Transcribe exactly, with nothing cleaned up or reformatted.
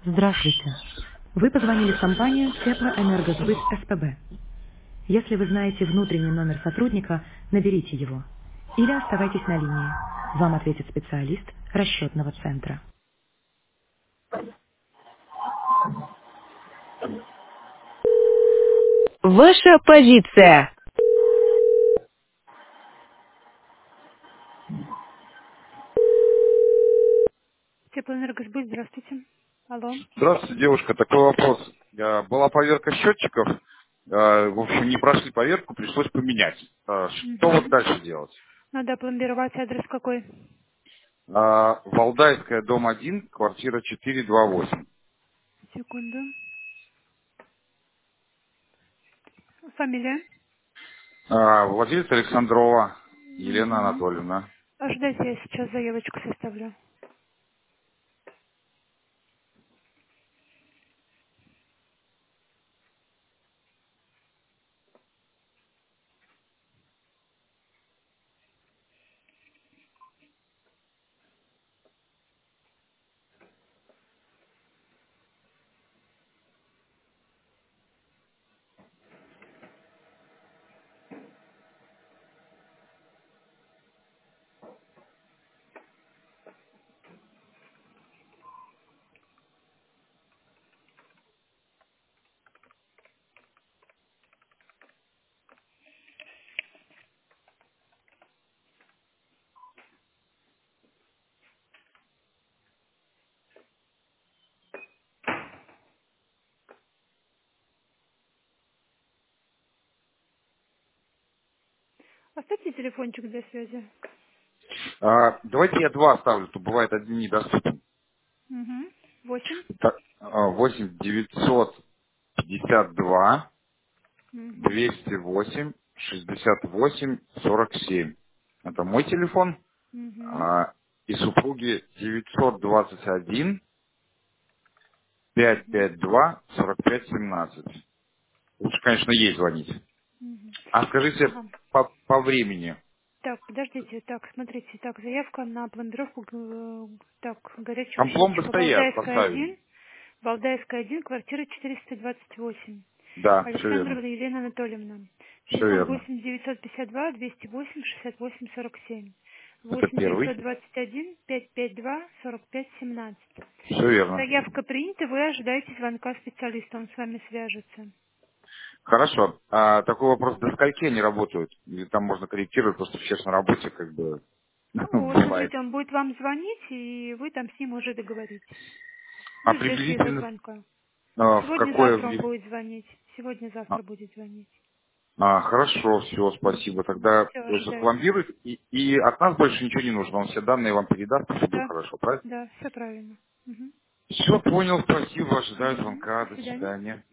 Здравствуйте. Вы позвонили в компанию Теплоэнергосбыт СПБ. Если вы знаете внутренний номер сотрудника, наберите его. Или оставайтесь на линии. Вам ответит специалист расчетного центра. Ваша позиция. Теплоэнергосбыт, здравствуйте. Алло. Здравствуйте, девушка. Такой вопрос. Э, Была поверка счетчиков. э, В общем, не прошли поверку, пришлось поменять. Э, Что вот Угу. дальше делать? Надо пломбировать адрес какой? Э, Валдайская, дом один, квартира четыре два восемь. Секунду. Фамилия? Э, Владелец Александрова Елена Угу. Анатольевна. Ожидайте, я сейчас заявочку составлю. Оставьте телефончик для связи. Э, Давайте я два оставлю, то бывает один недоступен. Угу. Восемь. Так, э, восемь девятьсот пятьдесят два Угу. двести восемь шестьдесят восемь сорок семь. Это мой телефон. Угу. А, и супруги девятьсот двадцать один пятьсот Угу. пятьдесят два сорок пять семнадцать. Лучше, конечно, ей звонить. Угу. А скажите Ага. по, по времени. Так, подождите, так, смотрите, так, заявка на пломбировку, г- так, горячего Там пломбы счетчика. стоят, Валдайская поставили. один, Валдайская один, квартира четыреста двадцать восемь. Да, все верно. Александровна Елена Анатольевна. Все Телефон верно. восемь девятьсот пятьдесят два двести восемь шестьдесят восемь сорок семь. Это восемь девятьсот первый. двадцать один пятьсот пятьдесят два сорок пять семнадцать. Все верно. Заявка принята, вы ожидаете звонка специалиста, он с вами свяжется. Хорошо. А такой вопрос, до скольки они работают? Или там можно корректировать, просто сейчас на работе как бы Ну, вот, бывает. смотрите, он будет вам звонить, и вы там с ним уже договоритесь. А Вы ждете его приблизительно звонка. а, в какое Сегодня-завтра он время? будет звонить. Сегодня-завтра будет звонить. А, хорошо, все, спасибо. Тогда Все, ожидайте. запломбирует, и, и от нас больше ничего не нужно. Он все данные вам передаст, и все будет Да, хорошо, правильно? да, все правильно. Мгм. Все, понял, спасибо, ожидаю Мгм. звонка, До до свидания. свидания.